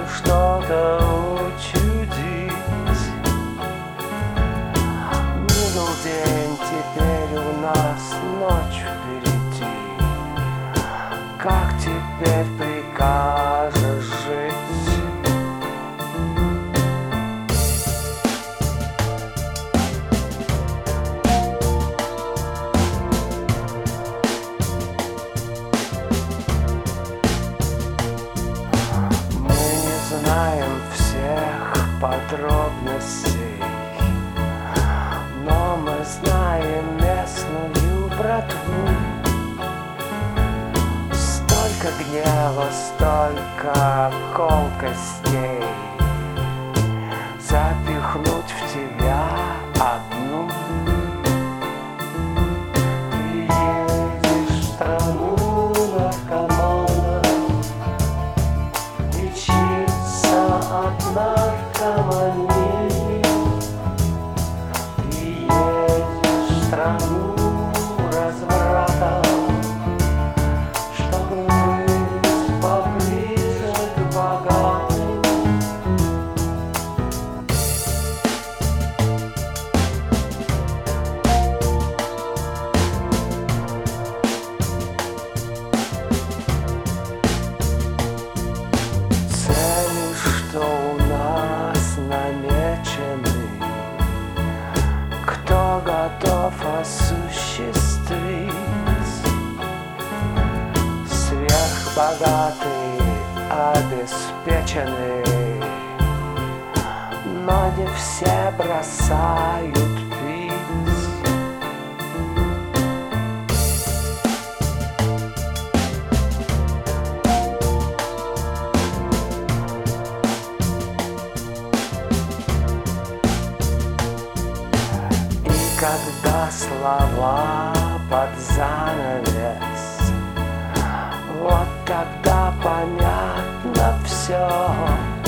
что-то учудить. Минул день, теперь у нас ночь впереди. Как теперь прикажешь жить? Знаем всех подробностей, но мы знаем местную братву. Столько гнева, столько колкостей запихнуть в тебя одну. Ты едешь в страну наркоманов, от наркомании. Ты едешь в страну разврата, чтобы быть поближе к богатым. Что у нас намечены, кто готов осуществить. Сверхбогатые, обеспеченные, но не все бросают пить. Когда слова под занавес, вот тогда понятно все.